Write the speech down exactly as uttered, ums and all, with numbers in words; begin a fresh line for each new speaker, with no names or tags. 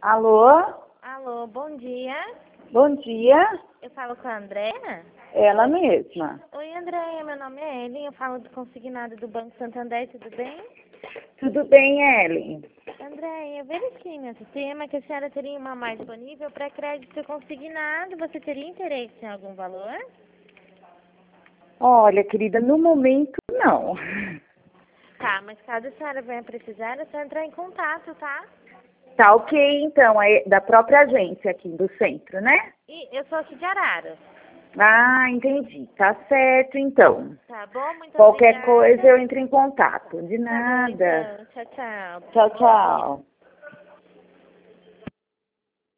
Alô?
Alô, bom dia.
Bom dia.
Eu falo com a Andréa?
Ela mesma.
Oi, Andréa, meu nome é Ellen, eu falo do consignado do Banco Santander, tudo bem?
Tudo bem, Ellen?
Andréa, eu verifiquei no sistema que a senhora teria uma mais disponível para crédito consignado. Você teria interesse em algum valor?
Olha, querida, no momento não.
Tá, mas caso a senhora venha precisar, é só entrar em contato, tá?
Tá ok, então, é da própria agência aqui do centro, né?
E eu sou aqui de Araras.
Ah, entendi. Tá certo, então.
Tá bom? Muito
Qualquer
obrigada.
coisa eu entro em contato. De
Tá bom,
nada.
então. Tchau, tchau.
Tchau,
Bom dia.
tchau.